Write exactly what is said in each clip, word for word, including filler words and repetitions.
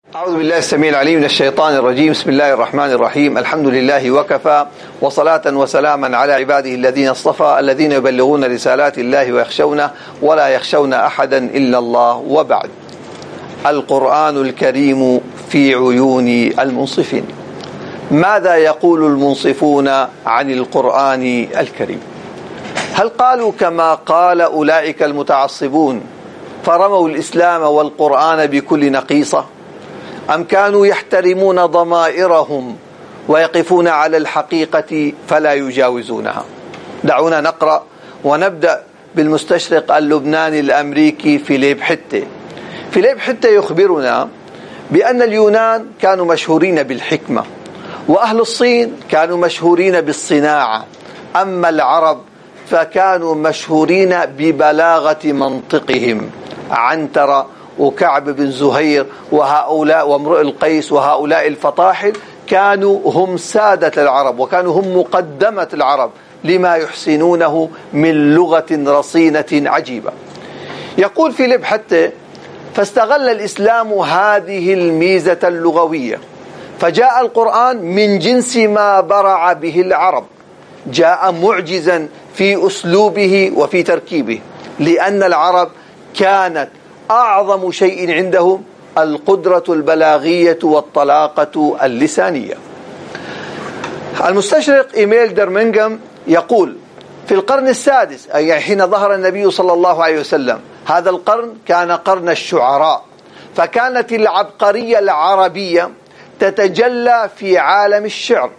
أعوذ بالله السميع العليم من الشيطان الرجيم. بسم الله الرحمن الرحيم. الحمد لله وكفى، وصلاة وسلاما على عباده الذين اصطفى، الذين يبلغون رسالات الله ويخشونه ولا يخشون أحدا إلا الله. وبعد، القرآن الكريم في عيون المنصفين. ماذا يقول المنصفون عن القرآن الكريم؟ هل قالوا كما قال أولئك المتعصبون فرموا الإسلام والقرآن بكل نقيصة، أم كانوا يحترمون ضمائرهم ويقفون على الحقيقة فلا يجاوزونها؟ دعونا نقرأ ونبدأ بالمستشرق اللبناني الأمريكي فيليب حتة. فيليب حتة يخبرنا بأن اليونان كانوا مشهورين بالحكمة، وأهل الصين كانوا مشهورين بالصناعة، أما العرب فكانوا مشهورين ببلاغة منطقهم. عنترة وكعب بن زهير وهؤلاء وامرؤ القيس وهؤلاء الفطاحل كانوا هم سادة العرب، وكانوا هم مقدمة العرب لما يحسنونه من لغة رصينة عجيبة. يقول فيليب حتى: فاستغل الإسلام هذه الميزة اللغوية، فجاء القرآن من جنس ما برع به العرب، جاء معجزا في أسلوبه وفي تركيبه، لأن العرب كانت أعظم شيء عندهم القدرة البلاغية والطلاقة اللسانية. المستشرق إيميل درمنغم يقول: في القرن السادس، أي حين ظهر النبي صلى الله عليه وسلم، هذا القرن كان قرن الشعراء، فكانت العبقرية العربية تتجلى في عالم الشعر،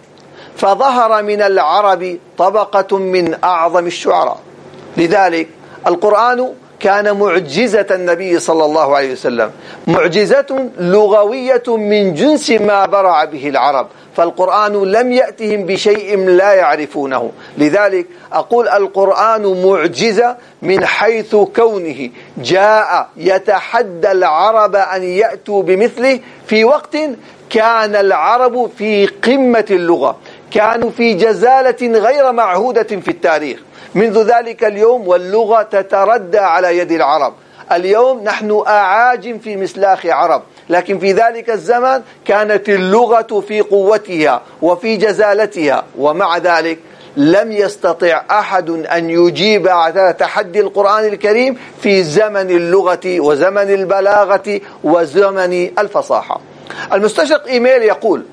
فظهر من العرب طبقة من أعظم الشعراء. لذلك القرآن كان معجزة النبي صلى الله عليه وسلم، معجزة لغوية من جنس ما برع به العرب، فالقرآن لم يأتهم بشيء لا يعرفونه. لذلك أقول القرآن معجزة من حيث كونه جاء يتحدى العرب أن يأتوا بمثله في وقت كان العرب في قمة اللغة، كانوا في جزالة غير معهودة في التاريخ. منذ ذلك اليوم واللغة تتردى على يد العرب. اليوم نحن أعاجم في مسلاخ عرب، لكن في ذلك الزمن كانت اللغة في قوتها وفي جزالتها، ومع ذلك لم يستطع أحد أن يجيب على تحدي القرآن الكريم في زمن اللغة وزمن البلاغة وزمن الفصاحة. المستشرق إيميل يقول: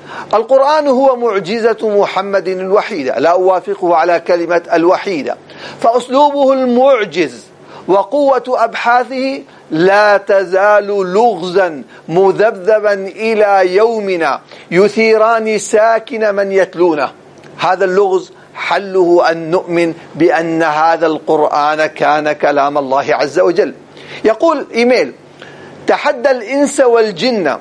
القرآن هو معجزة محمد الوحيدة، لا أوافقه على كلمة الوحيدة، فأسلوبه المعجز وقوة أبحاثه لا تزال لغزا مذبذبا إلى يومنا يثيران ساكن من يتلونه. هذا اللغز حله أن نؤمن بأن هذا القرآن كان كلام الله عز وجل. يقول إيميل: تحدى الإنس والجن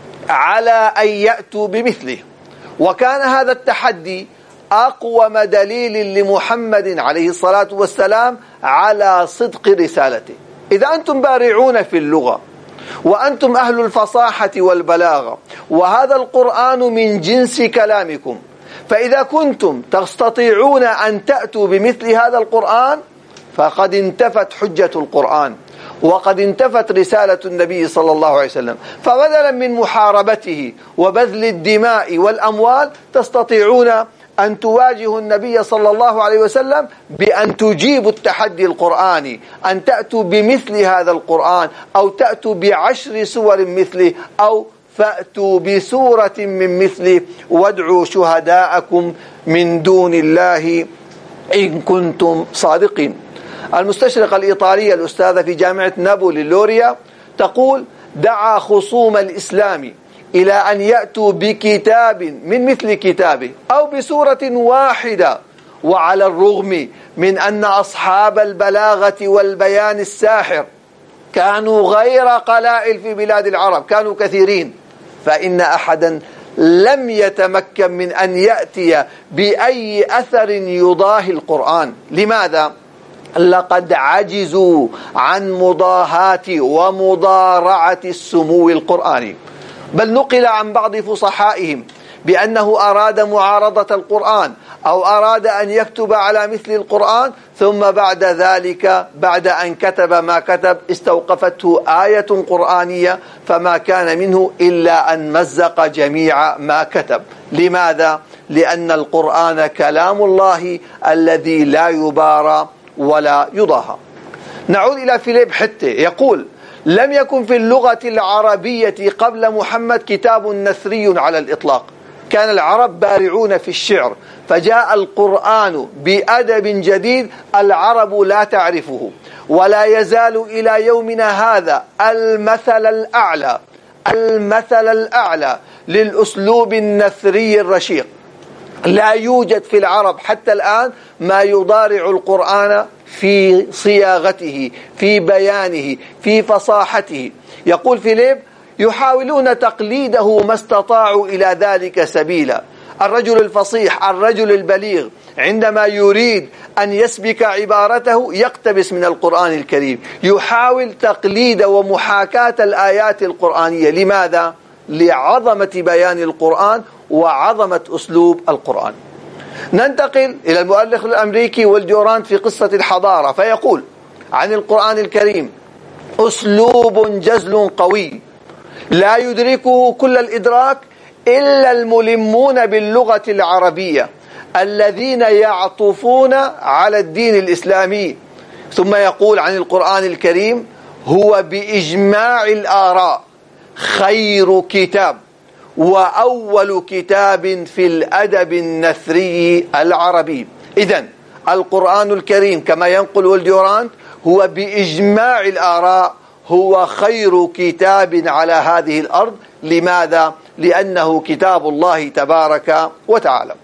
على أن يأتوا بمثله، وكان هذا التحدي أقوم دليل لمحمد عليه الصلاة والسلام على صدق رسالته. إذا أنتم بارعون في اللغة وأنتم أهل الفصاحة والبلاغة، وهذا القرآن من جنس كلامكم، فإذا كنتم تستطيعون أن تأتوا بمثل هذا القرآن فقد انتفت حجة القرآن، وقد انتفت رسالة النبي صلى الله عليه وسلم. فبدلا من محاربته وبذل الدماء والأموال تستطيعون أن تواجهوا النبي صلى الله عليه وسلم بأن تجيبوا التحدي القرآني، أن تأتوا بمثل هذا القرآن، أو تأتوا بعشر سور مثله، أو فأتوا بسورة من مثله، وادعوا شهداءكم من دون الله إن كنتم صادقين. المستشرقة الإيطالية الأستاذة في جامعة نابولي لوريا تقول: دعا خصوم الإسلام إلى أن يأتوا بكتاب من مثل كتابه أو بسورة واحدة، وعلى الرغم من أن أصحاب البلاغة والبيان الساحر كانوا غير قلائل في بلاد العرب، كانوا كثيرين، فإن أحدا لم يتمكن من أن يأتي بأي أثر يضاهي القرآن. لماذا؟ لقد عجزوا عن مضاهاة ومضارعة السمو القرآني، بل نقل عن بعض فصحائهم بأنه أراد معارضة القرآن أو أراد أن يكتب على مثل القرآن، ثم بعد ذلك بعد أن كتب ما كتب استوقفته آية قرآنية فما كان منه إلا أن مزق جميع ما كتب. لماذا؟ لأن القرآن كلام الله الذي لا يبارى ولا يضاهى. نعود إلى فيليب حتى يقول: لم يكن في اللغة العربية قبل محمد كتاب نثري على الإطلاق، كان العرب بارعون في الشعر، فجاء القرآن بأدب جديد العرب لا تعرفه، ولا يزال إلى يومنا هذا المثل الأعلى المثل الأعلى للأسلوب النثري الرشيق. لا يوجد في العرب حتى الآن ما يضارع القرآن في صياغته، في بيانه، في فصاحته. يقول فيليب: يحاولون تقليده ما استطاعوا إلى ذلك سبيلا. الرجل الفصيح، الرجل البليغ، عندما يريد أن يسبك عبارته يقتبس من القرآن الكريم، يحاول تقليد ومحاكاة الآيات القرآنية. لماذا؟ لعظمة بيان القرآن وعظمة أسلوب القرآن. ننتقل إلى المؤرخ الأمريكي والديورانت في قصة الحضارة، فيقول عن القرآن الكريم: أسلوب جزل قوي لا يدركه كل الإدراك إلا الملمون باللغة العربية الذين يعطفون على الدين الإسلامي. ثم يقول عن القرآن الكريم: هو بإجماع الآراء خير كتاب وأول كتاب في الأدب النثري العربي. إذن القرآن الكريم كما ينقل الديورانت هو بإجماع الآراء هو خير كتاب على هذه الأرض. لماذا؟ لأنه كتاب الله تبارك وتعالى.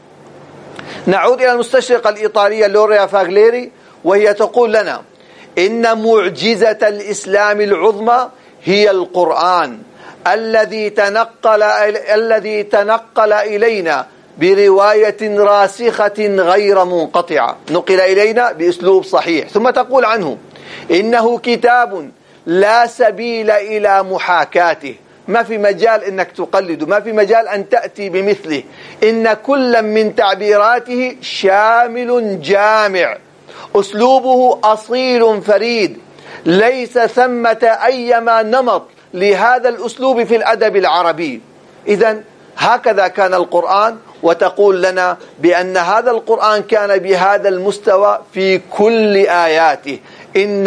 نعود إلى المستشرقة الإيطالية لوريا فاغليري، وهي تقول لنا: إن معجزة الإسلام العظمى هي القرآن الذي تنقل الذي تنقل إلينا برواية راسخة غير منقطعة، نقل إلينا بأسلوب صحيح. ثم تقول عنه: إنه كتاب لا سبيل إلى محاكاته، ما في مجال أنك تقلده، ما في مجال أن تأتي بمثله. إن كل من تعبيراته شامل جامع، أسلوبه أصيل فريد، ليس ثمة أيما نمط لهذا الأسلوب في الأدب العربي. إذن هكذا كان القرآن، وتقول لنا بأن هذا القرآن كان بهذا المستوى في كل آياته. إن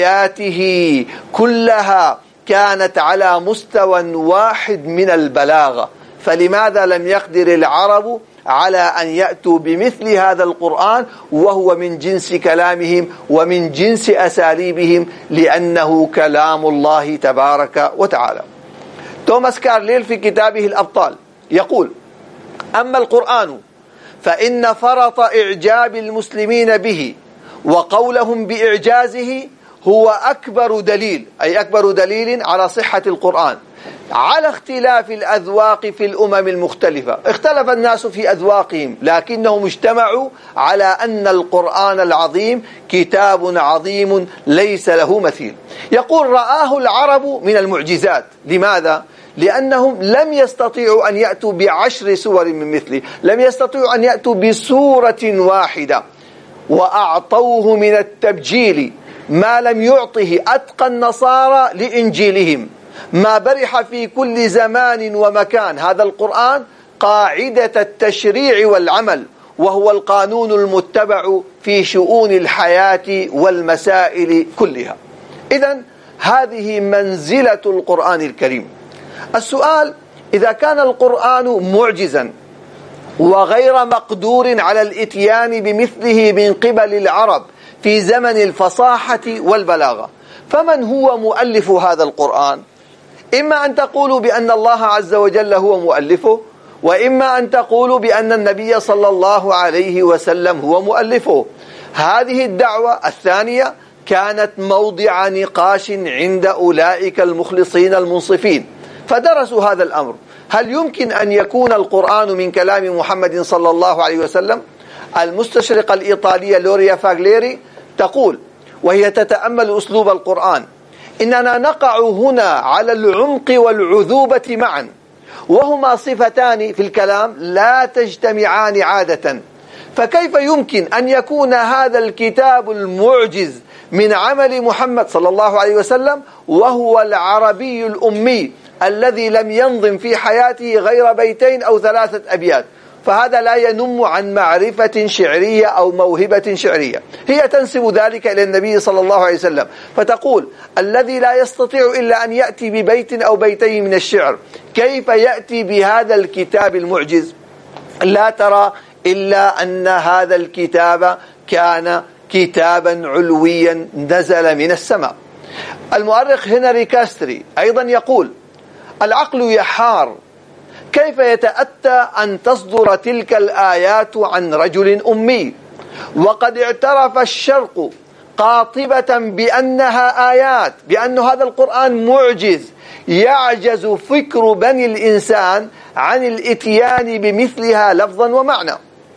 آياته كلها كانت على مستوى واحد من البلاغة، فلماذا لم يقدر العرب على أن يأتوا بمثل هذا القرآن وهو من جنس كلامهم ومن جنس أساليبهم؟ لأنه كلام الله تبارك وتعالى. توماس كارليل في كتابه الأبطال يقول: أما القرآن فإن فرط إعجاب المسلمين به وقولهم بإعجازه هو أكبر دليل، أي أكبر دليل على صحة القرآن، على اختلاف الأذواق في الأمم المختلفة. اختلف الناس في أذواقهم، لكنهم اجتمعوا على أن القرآن العظيم كتاب عظيم ليس له مثيل. يقول: رآه العرب من المعجزات. لماذا؟ لأنهم لم يستطيعوا أن يأتوا بعشر سور من مثله، لم يستطيعوا أن يأتوا بسورة واحدة، وأعطوه من التبجيل ما لم يعطه أتقى النصارى لإنجيلهم. ما برح في كل زمان ومكان هذا القرآن قاعدة التشريع والعمل، وهو القانون المتبع في شؤون الحياة والمسائل كلها. إذن هذه منزلة القرآن الكريم. السؤال: إذا كان القرآن معجزا وغير مقدور على الإتيان بمثله من قبل العرب في زمن الفصاحة والبلاغة، فمن هو مؤلف هذا القرآن؟ إما أن تقولوا بأن الله عز وجل هو مؤلفه، وإما أن تقولوا بأن النبي صلى الله عليه وسلم هو مؤلفه. هذه الدعوة الثانية كانت موضع نقاش عند أولئك المخلصين المنصفين، فدرسوا هذا الأمر: هل يمكن أن يكون القرآن من كلام محمد صلى الله عليه وسلم؟ المستشرقة الإيطالية لوريا فاغليري تقول، وهي تتأمل أسلوب القرآن: إننا نقع هنا على العمق والعذوبة معا، وهما صفتان في الكلام لا تجتمعان عادة. فكيف يمكن أن يكون هذا الكتاب المعجز من عمل محمد صلى الله عليه وسلم وهو العربي الأمي الذي لم ينظم في حياته غير بيتين أو ثلاثة أبيات؟ فهذا لا ينم عن معرفة شعرية أو موهبة شعرية. هي تنسب ذلك إلى النبي صلى الله عليه وسلم، فتقول الذي لا يستطيع إلا أن يأتي ببيت أو بيتين من الشعر كيف يأتي بهذا الكتاب المعجز؟ لا ترى إلا أن هذا الكتاب كان كتابا علويا نزل من السماء. المؤرخ هنري كاستري أيضا يقول: العقل يحار، كيف يتأتى أن تصدر تلك الآيات عن رجل أمي وقد اعترف الشرق قاطبة بأنها آيات، بأن هذا القرآن معجز يعجز فكر بني الإنسان عن الإتيان بمثلها لفظا ومعنى.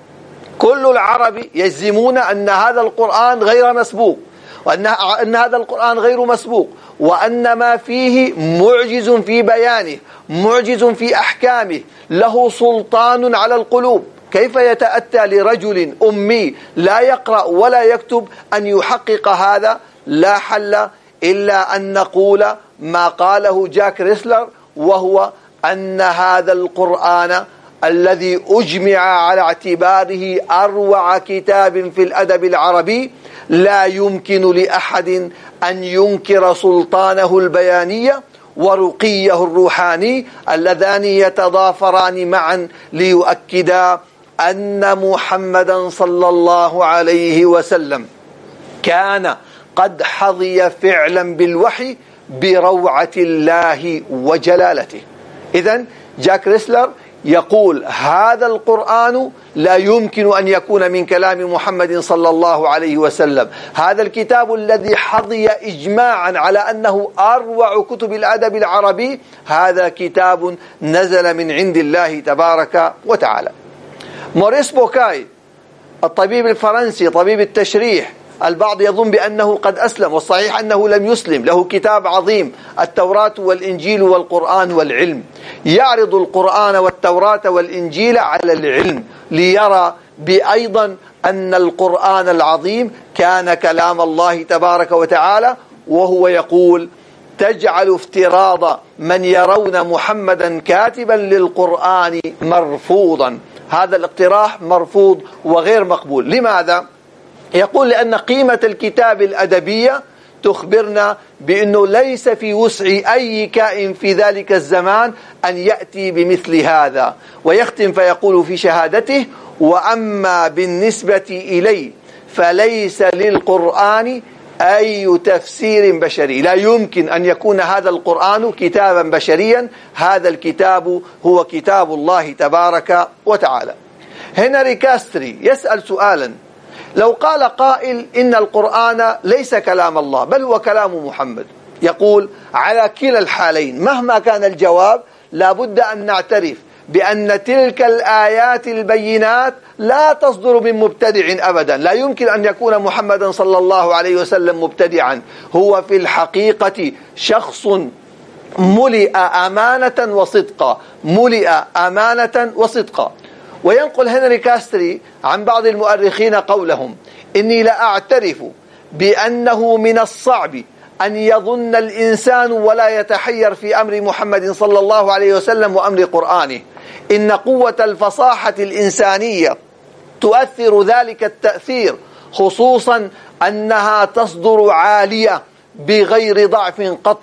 كل العرب يجزمون أن هذا القرآن غير مسبوق، وأن أن هذا القرآن غير مسبوق، وأن ما فيه معجز في بيانه، معجز في أحكامه، له سلطان على القلوب. كيف يتأتى لرجل أمي لا يقرأ ولا يكتب أن يحقق هذا؟ لا حل إلا أن نقول ما قاله جاك ريسلر، وهو أن هذا القرآن الذي أجمع على اعتباره أروع كتاب في الأدب العربي لا يمكن لأحد أن ينكر سلطانه البياني ورقيه الروحاني اللذان يتضافران معا ليؤكدا أن محمدا صلى الله عليه وسلم كان قد حظي فعلا بالوحي بروعة الله وجلالته. إذن جاك ريسلر يقول هذا القرآن لا يمكن أن يكون من كلام محمد صلى الله عليه وسلم. هذا الكتاب الذي حظي إجماعا على أنه أروع كتب الأدب العربي، هذا كتاب نزل من عند الله تبارك وتعالى. موريس بوكاي الطبيب الفرنسي طبيب التشريح، البعض يظن بأنه قد أسلم، والصحيح أنه لم يسلم، له كتاب عظيم التوراة والإنجيل والقرآن والعلم، يعرض القرآن والتوراة والإنجيل على العلم ليرى بأيضا أن القرآن العظيم كان كلام الله تبارك وتعالى. وهو يقول: تجعل افتراض من يرون محمدا كاتبا للقرآن مرفوضا. هذا الاقتراح مرفوض وغير مقبول. لماذا؟ يقول: لأن قيمة الكتاب الأدبية تخبرنا بأنه ليس في وسع أي كائن في ذلك الزمان أن يأتي بمثل هذا. ويختم فيقول في شهادته: وأما بالنسبة إلي فليس للقرآن أي تفسير بشري. لا يمكن أن يكون هذا القرآن كتابا بشريا، هذا الكتاب هو كتاب الله تبارك وتعالى. هنري كاستري يسأل سؤالا: لو قال قائل إن القرآن ليس كلام الله بل هو كلام محمد، يقول: على كلا الحالين مهما كان الجواب لا بد أن نعترف بأن تلك الآيات البينات لا تصدر من مبتدع أبدا. لا يمكن أن يكون محمد صلى الله عليه وسلم مبتدعا، هو في الحقيقة شخص ملئ أمانة وصدقا، ملئ أمانة وصدقا. وينقل هنري كاستري عن بعض المؤرخين قولهم: إني لأعترف بأنه من الصعب أن يظن الإنسان ولا يتحير في أمر محمد صلى الله عليه وسلم وأمر قرآنه. إن قوة الفصاحة الإنسانية تؤثر ذلك التأثير، خصوصا أنها تصدر عالية بغير ضعف قط،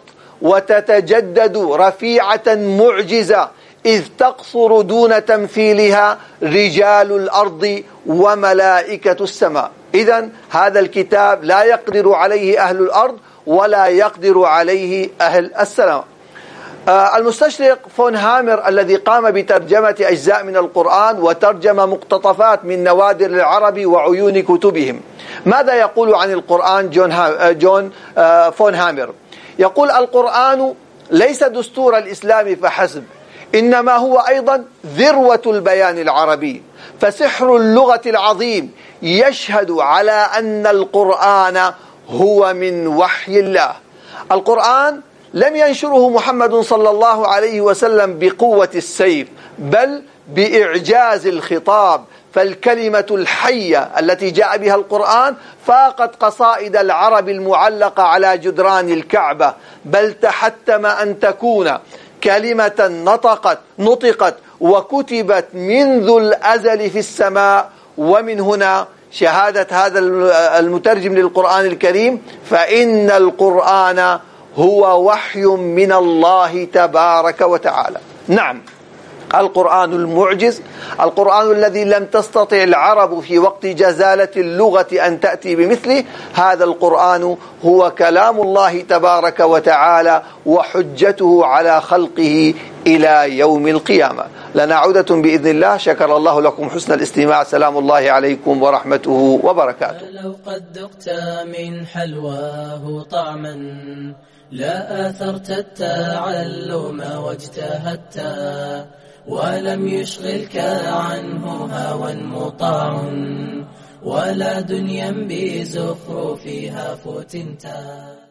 وتتجدد رفيعة معجزة، إذ تقصر دون تمثيلها رجال الأرض وملائكة السماء. إذن هذا الكتاب لا يقدر عليه أهل الأرض ولا يقدر عليه أهل السماء. آه المستشرق فون هامر الذي قام بترجمة أجزاء من القرآن وترجم مقتطفات من نوادر العرب وعيون كتبهم، ماذا يقول عن القرآن جون, ها جون آه فون هامر؟ يقول: القرآن ليس دستور الإسلام فحسب، إنما هو أيضا ذروة البيان العربي، فسحر اللغة العظيم يشهد على أن القرآن هو من وحي الله. القرآن لم ينشره محمد صلى الله عليه وسلم بقوة السيف، بل بإعجاز الخطاب، فالكلمة الحية التي جاء بها القرآن فاقت قصائد العرب المعلقة على جدران الكعبة، بل تحتم أن تكون كلمة نطقت نطقت وكتبت منذ الأزل في السماء. ومن هنا شهادة هذا المترجم للقرآن الكريم: فإن القرآن هو وحي من الله تبارك وتعالى. نعم، القرآن المعجز، القرآن الذي لم تستطع العرب في وقت جزالة اللغة أن تأتي بمثله، هذا القرآن هو كلام الله تبارك وتعالى وحجته على خلقه إلى يوم القيامة. لنا عودة بإذن الله. شكر الله لكم حسن الاستماع. سلام الله عليكم ورحمته وبركاته. لو قد ذقت من حلواه طعما لا آثرت التعلم واجتهدت ولم يشغلك عنه هوى مطاع ولا دنيا بزخرفها فتنتا.